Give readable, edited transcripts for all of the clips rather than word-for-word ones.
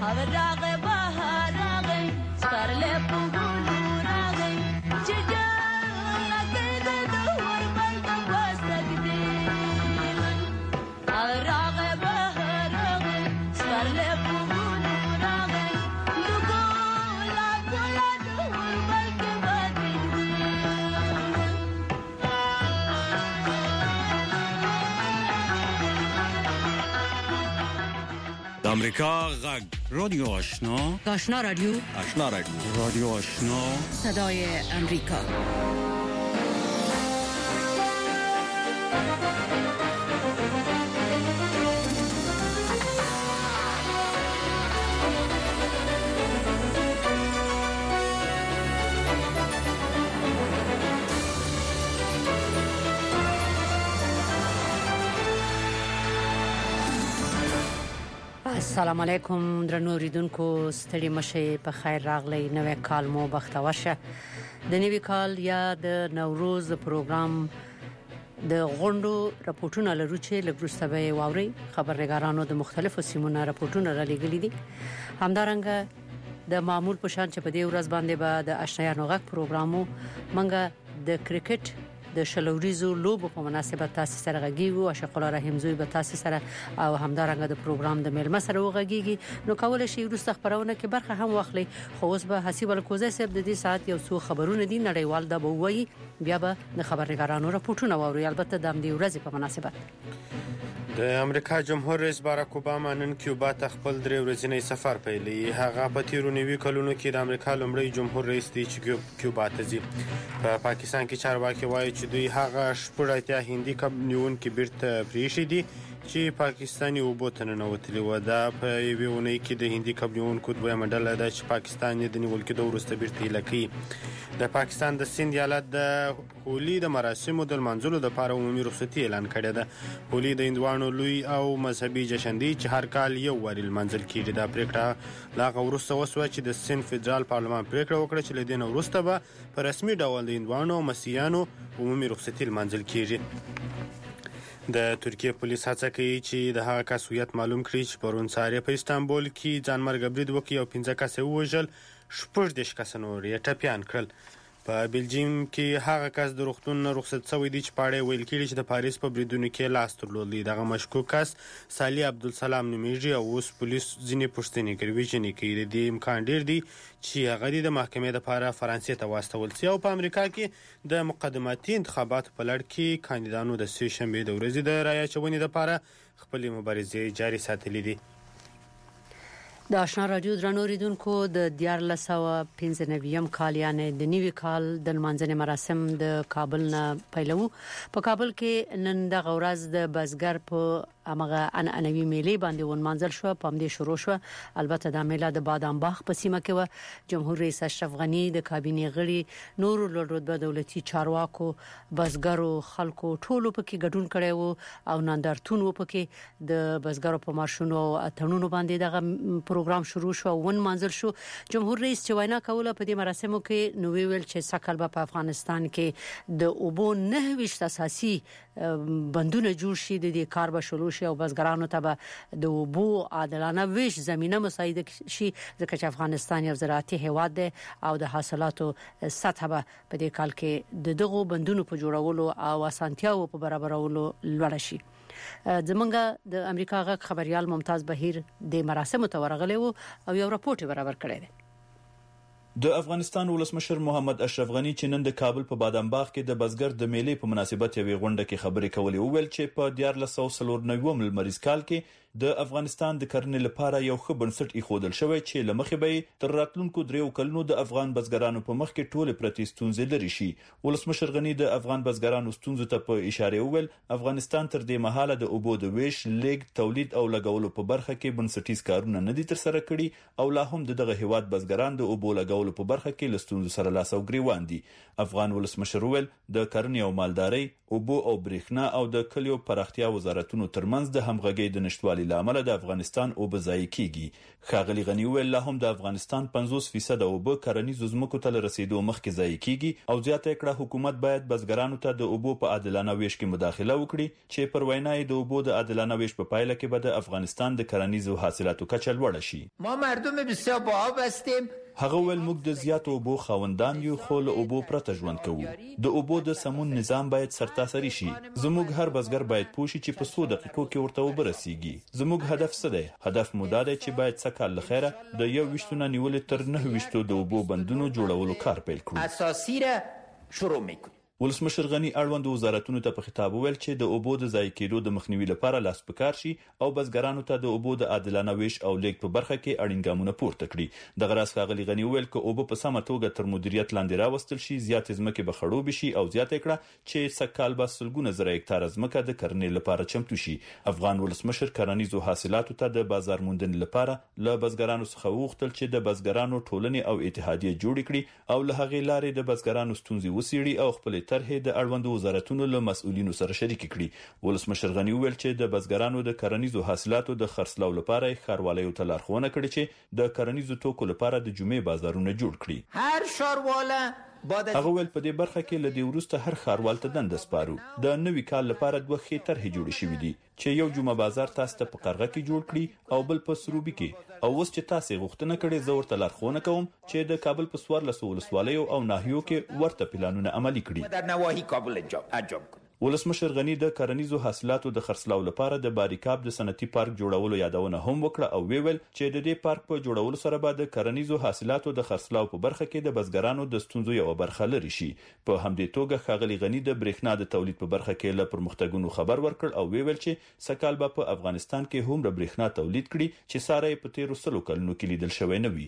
امریکا غږ رادیو آشنا رادیو رادیو آشنا صدای امریکا. السلام علیکم درنو اوریدونکو، ستړي مشه، په خیر راغلی. نوې کال مو بختوشه. د نوې کال یا د نوروز پروګرام د غونډو راپورټونه لرو چې لګرسته به واوري. خبرنګارانو د مختلفو سیمونو راپورټونه را لګلي دي. همدارنګه د معمول په شان چې په دې ورځ باندې به د آشنایانو غږ پروګرامو منګه د کرکټ د شلوریزو لوبو په مناسبت تاسو سره غږیږو. عاشق الله رحیم زوی به تاسو سره او همدارنګه د پروګرام د میلمه سره وغږیږي. نو کول شي ورسته خبرونه کې برخه هم واخلي. خو اوس به حسیب الکوزه صاحب د دې ساعت یو څو خبرونه دي نړیوال د بووي، بیا به د خبرنګارانو راپورټونه واوري. البته د دې ورځې په مناسبت د امریکا جمهور رئیس باراک اوباما نن کیوبا ته خپل 3 ورځنی سفر پیلوي. هغه په تیرو 90 کلونو کې د امریکا لومړی جمهور رئیس دی چې کیوبا ته ځي. په پاکستان کې چارواکي وایي چې دوی هغه شپږ هندي کب نیونکي بیرته پریښي دي چې پاکستاني وبوت نه نوتلی و. دا په یوونی کې د هندي کب نیونکو دویمه ډله ده چې پاکستان یې د نیول کېدو وروسته بیرته لکې. د پاکستان د سند ایالت د هولي د مراسمو د منځلو لپاره عمومي رخصتي اعلان کړې ده. هولي د هندوانو لوی او مذهبي جشن دی چې هر کال یو واری منځل کیږي. دا پریکړه لاغه وروسته وسوه چې د سند فدرال پارلمان پریکړه وکړه چې لدین وروسته به په رسمي ډول د هندوانو او مسیحیانو عمومي رخصتي منځل کیږي. د ترکیه پولیس هڅه کوي چې د هغه کس هویت معلوم کړي چې پرون سهار په استانبول کې ځانمرګ برید وکړي او 15 کس ووژل، 14 کس نور یې ټپیان کړل. په بلجیم کې هغه کس د روغتون رخصت شوی دی چې پاړې ویل کېږي چې د پاریس په بریدونو کې لاس درلودلی. دغه مشکوک کس صالح عبدالسلام نومیږي او اوس پولیس ځینې پوښتنې کوي چې د امکان ډیر دی چې هغه د محکمې لپاره فرانسې ته واستول شي. او په امریکا کې د مقدماتي انتخاباتو په لړ کې کاندیدانو د سې شنبې د ورځې د رایې اچونې لپاره خپلې مبارزې جاري ساتلې دي. د آشنا رادیو درنو اوریدونکو، د 1495 کال یعنی د نوي کال د منځنۍ مراسم د کابل نه پیلو. په کابل کې نن د غورز د بزګر په امغه انعنوي میلې باندې ونمانځل شو. په همدې شروع شو. البته د میله د بادام باغ په سیمه کې و. جمهور رئیس اشرف غنی د کابینې غړي، نور لوړ رتبه دولتي چارواکو، بزګرو، خلکو ټولو پکې ګډون کړي وو او نندارتون و پکې د بزګرو په مارشونو او اتڼونو باندې دغه پروګرام شروع شو او ونمانځل شو. جمهور رئیس چې وینا کوله په دې مراسمو کې نو ویل چې سکل په افغانستان کې د اوبو 9 اساسي بندونه جوړ شي، د دې کار به شروع شي او بزګرانو ته به د اوبو عادلانه ویش زمينه مساعده شي، ځکه چې افغانستان یو زراعتي هیواد دی او د حاصلاتو سطح به په دې کال کې دغه بندونو په جوړولو او اسانتیاو په برابرولو لوړ شي. زمونږ د امریکا غږ خبريال ممتاز بهیر د مراسمو ته ورغلی وو او یو راپورټ برابر کړی دی. د افغانستان ولسمشر محمد اشرف غنی چې نن د کابل په بادام باغ کې د بزګر د میلې په مناسبت یوې غونډه کې خبرې کولې، او ویل چې په 1499 لمریز کال کې د افغانستان د کرنې لپاره یو ښه بنسټ ایښودل شوی چې لمخې به تر راتلونکو 3 کلونو د افغان بزګرانو په مخ کې ټوله پرتی ستونزې لري شي. ولسمشر غنی د افغان بزګرانو ستونزو ته په اشاره وویل افغانستان تر دې مهاله د اوبو د ویش، لیږد، تولید او لګولو په برخه کې بنسټیز کارونه نه دي تر سره کړي او لا هم دغه هیواد بزګران د اوبو لګولو په برخه کې لستونزو سره لاس او ګریوان دي. افغان ولسمشر وویل د کرنې او مالدارۍ، اوبو او برېښنا او د کلیو پراختیا وزارتونو ترمنځ د همغږۍ د نشټوالي نشتوالي لامل د افغانستان او بځای کیږي. ښاغلي غنی ویل لا هم د افغانستان 50% اوبه کرنیزو ځمکو ته رسیدو مخکې ځای کیږي او زیاته کړه حکومت باید بزګرانو ته د اوبو په عادلانه ویش کې مداخله وکړي چې پر وینای د اوبو د عادلانه ویش په پایله کې به د افغانستان د کرنیزو حاصلاتو کچه لوړه شي. ما مردم بسیار با آب هستیم. هغه ول موږ د زیاتو اوبو خاوندان یو خو له اوبو پرته ژوند کوو. د اوبو د سمون نظام باید سرتاسري شي. زموږ هر بزګر باید پوښي چې په 100 دقیقو کې ورته وبرسیږي. زموږ هدف څه دی؟ هدف مو دا دی چې باید سکهال لخيره د 21 نیولې تر 9 د اوبو بندونو جوړولو کار پیل کړو. اساسي را شروع میکنیم. ولسمشر غنی اړوند وزارتونو ته په خطاب ویل چې د اوبو د ضایع کېدو د مخنیوي لپاره لاس پکار شي او بزګرانو ته د اوبو د عادلانه ویش او لیک په برخه کې اړین ګامونه پورته کړي. د غراس ښاغلي غنی ویل چې اوبو په سمه توګه تر مدیریت لاندې راوستل شي زیات ځمکې به خړوب شي او زیات کړه چې سکهال به سلګونه زره هکتار ځمکه د کرنې لپاره چمتو شي. افغان ولسمشر کرنیزو حاصلاتو ته د بازار موندنې لپاره له بزګرانو څخه وغوښتل چې د بزګرانو ټولنې او اتحادیه جوړ کړي او له هغې لارې د بزګرانو ستونزې وڅېړي او خپل طرحې د اړوند وزارتونو له مسؤلینو سره شریک کړي. ولسمشر غنی ویل چې د بزګرانو د کرنیزو حاصلاتو د خرڅلاو لپاره ښاروالۍ ته لارښوونه کړې چې د کرنیزو توکو لپاره د جمعې بازارونه جوړ کړي. هر ښارواله هغه ول په دې برخه کې لدی ورسته هر ښاروال ته دند سپارو. د نوې کال لپاره دوه خې طرحې جوړې شوې دي چې یو جمعه بازار تاسو ته په قرغه کې جوړ کړي او بل په سروبي کې. او اوس چې تاسو غوښتنه کړې زه ورته لارښوونه کوم چې د کابل په 14 ولسوالیو او ناحیو کې ورته پلانونه عملي کړي. در نواحی کابل انجام کړي. ولسمشر غنی د کرنیزو حاصلاتو د خرڅلاو لپاره د باریکاب د صنعتي پارک جوړولو یادونه هم وکړه او ویل چې د دې پارک په جوړولو سره به د کرنیزو حاصلاتو د خرڅلاو په برخه کې د بزګرانو د ستونزو یو برخه لري شي. په همدې توګه ښاغلي غنی د برېښنا د تولید په برخه کې له پرمختګونو خبر ورکړ او ویل چې سکهال به په افغانستان کې هم د برېښنا تولید کړي چې ساره په 13 کلونو کې لیدل شوی نه وي.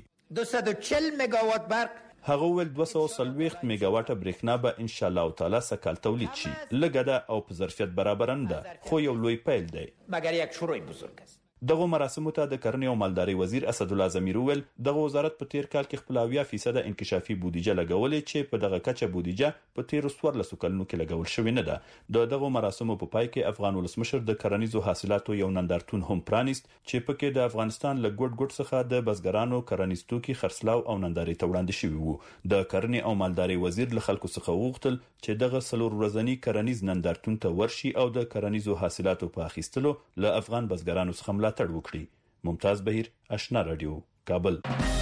240 میگاوات برق هغه ول 240 میگاواټه برېښنا به ان شاء الله تعالی سکهال تولید شي. لږه ده او په ظرفیت برابر نه ده خو یو لوی پیل دی. مګر یک شروع بزرگ است. دغه مراسمو ته د کرنې او مالداري وزیر اسد الله زمیر ویل دغه وزارت په تیر کال کې خپل 80% انکشافي بودیجه لګولې چې په دغه کچه بودیجه په 13 کلونو کې لګول شوې نه ده. دغه مراسمو په پای کې افغان ولسمشر د کرنیزو حاصلاتو یو نندارتون هم پرانیست چې پکې د افغانستان له ګډ څخه د بزګرانو کرنیز توکي خرڅلاو او ننداري ته وړاندې شوی وو. د کرنې او مالداري وزیر له خلکو څخه وغوښتل چې دغه 3 ورځنی کرنیز نندارتون ته ورشي او د کرنیزو حاصلاتو په اخیستلو له افغان بزګرانو څخه ملاتړ وکړي. ممتاز بهیر، آشنا رادیو، کابل.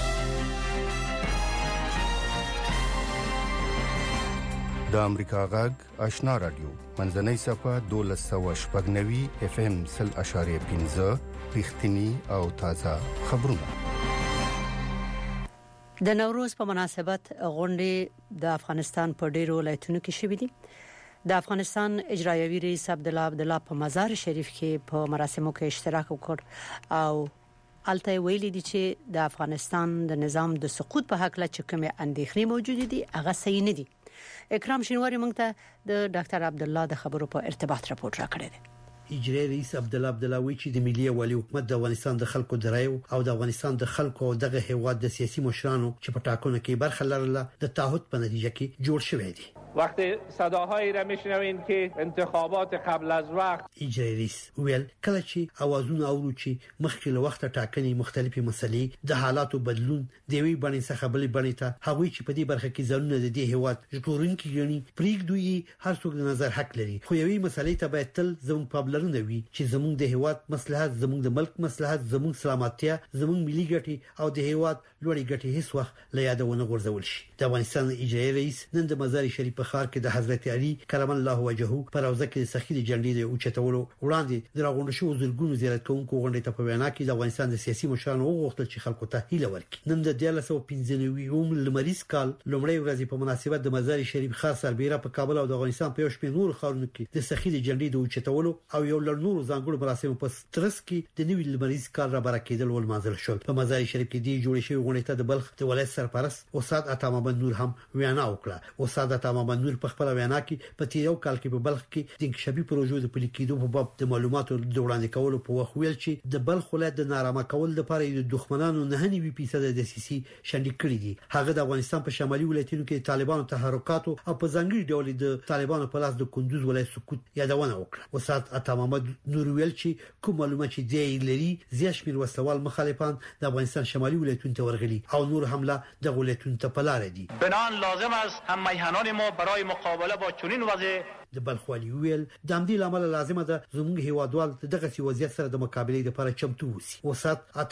د امریکا غږ آشنا رادیو منځنۍ صفه 1290 FM 0.15 رښتینی او تازه خبرونه. د نوروز په مناسبت غونډې د افغانستان په ډیرو ولایتونو کې شوې دي. د افغانستان اجرایوي رئیس عبدالله په مزار شریف کې په مراسمو کې اشتراک وکړ او الته ویلي دي چې د افغانستان د نظام د سقوط په حق لا چې کومه اندېښنې موجود دي هغه صحیح نه دي. اکرام شینواری موږ ته د ډاکټر عبدالله د خبرو په ارتباط راپور راکړی دی. اجرایي رئیس عبدالله وی چې د ملي والی حکومت د افغانستان د خلکو د رایو او د افغانستان د خلکو دغه هیواد د سیاسي مشرانو چې په ټاکنو کې برخه لرله د تعهد په نتیجه کې جوړ شوی دی. وقتی صداهایی را میشنوین که انتخابات قبل از وقت اجرایي رئیس ویل کله چې اوازونه اورو چې مخکې له وخت ټاکنې مختلفې مسلې د حالاتو بدلون د وی باندې څخه بلې باندې ته هغوی چې په دې برخه کې ځانونه د دې هیواد ژغورونکي ګڼي پریږدوي هر څوک د نظر حق لري خو یوې مسلې ته باید تل زموږ پابلرونه وي چې زموږ د هیواد مصلحت زموږ د ملک مصلحت زموږ سلامتیا زموږ ملي ګټې او د هیواد لوړې ګټې هیڅ وخت له یادونه غورځول شي. د افغانستان اجرایي رئیس نن د مزار شریف په ښار کې د حضرت علي کرم الله وجهه پر روضه کې سخی د جنډې د اوچتولو وړاندې د راغونډ شو زرګونو زیارت کوونکو غونډې ته په وینا کې د افغانستان د سیاسي مشرانو وغوښتل چې خلکو ته هیله ورکړي. نن د 1995 لمریز کال لومړی ورځ په مناسبت د مزار شریف ښار سربېره په کابل او د افغانستان په یو شمېر نور ښارونو کې د سخی د جنډې د اوچتولو او یو لړ نور ځانګړو مراسمو په ترڅ کې د نوي لمریز کال را برکېدل ول منځل شو. په مزار شریف کې د جوړې شوی غونډې ته د بلخ د ولایت سرپرست استاد عطا محمد نور هم وینا وکړه. استاد عطا محمد محمد نور په خپل وینا کې په تیرو کال کې په بلخ کې د انکشافي پروژو د پلي کېدو په باب د معلوماتو د وړاندې کولو په وخت ویل چې د بلخ ولایت د نارامه کول لپاره د دښمنانو 9% د سیسي شنډ کړی دي. هغه د افغانستان په شمالي ولایتونو کې طالبانو تحرکاتو او په ځانګړي ډول د طالبانو په لاس د کندوز ولایت سقوط یادونه وکړه. وسات عطا محمد نور ویل چې کوم معلومات چې دی لري زیات شمیر وسوال مخالفان د افغانستان شمالي ولایتونو ته ورغلي او نور حمله د ولایتونو ته په لار دي. بنان لازم است هم میهنان ما برای مقابله با چنین وضع د بلخوالي ویل د همدې لامل لازمه ده زموږ هیوادوال دغه وضعیت سره د مقابله لپاره چمتو وسی. وسات